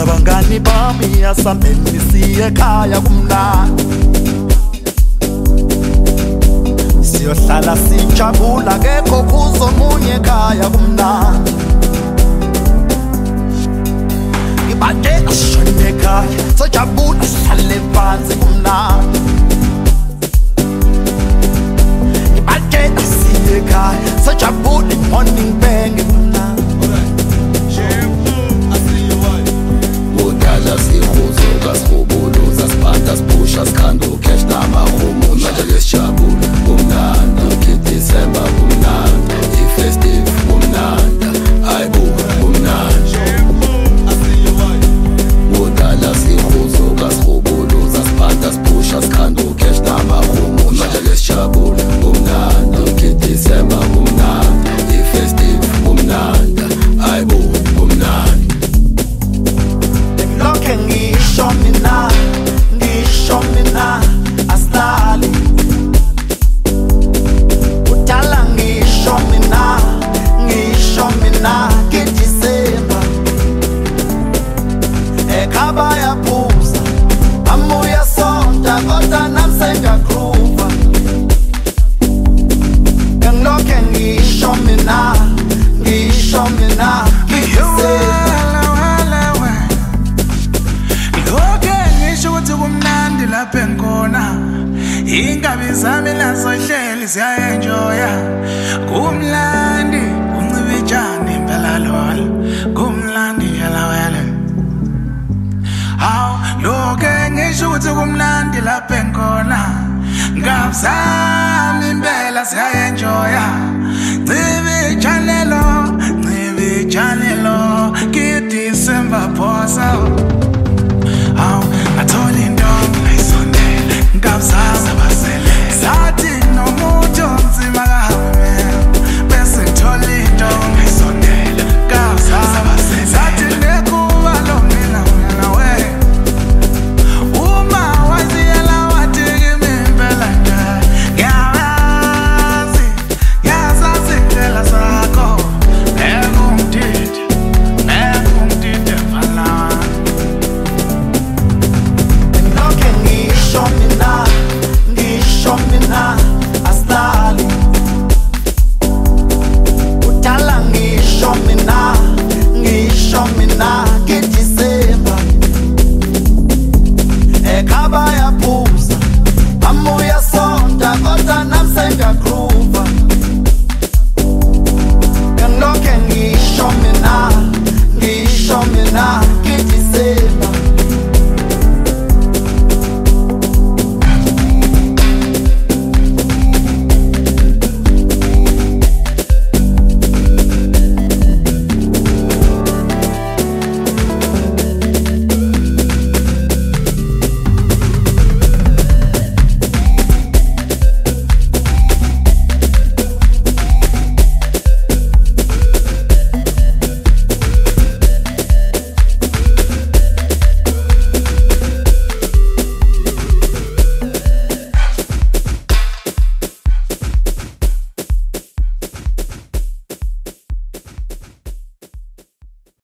Abangani bami asambeni siye ekhaya kumnandi, siyohlala sijabula kekho kuzomunye ekhaya kumnandi. Ngibadela sishone ekhaya sojabula sihlale phansi kumnandi. Ngibadela siye ekhaya sojabula morning bang kumnandi. Udala sihuzo kasihubuluza sipanda sipusha sikhanda ucash namahumu manje lesijabula kumnandi. December kumnandi, i-festive kumnandi, ayibu kumnandi. Udala sihuzo kasihubuluza sipanda sipusha sikhanda ucash namahumu manje lesijabula kumnandi. December kumnandi, i-festive kumnandi, ayibu kumnandi. Lokhe ngisho mina asilali, udala ngisho mina ngiDisemba. Ekhaba yaphuza amuya sonta kodwa nami sengiyagroova. Ngilokhe ngisho mina ngiDisemba. Kumnandi lapha enkhona, ingabi zami lazohleli siyaenjoya. Kumnandi uncibijani impela lola, kumnandi yala wele. Haw lokhe ngisho ukuthi kumnandi lapha enkhona, ingabi zami impela siyaenjoya. Ncibijani lo, kiDisemba phosa.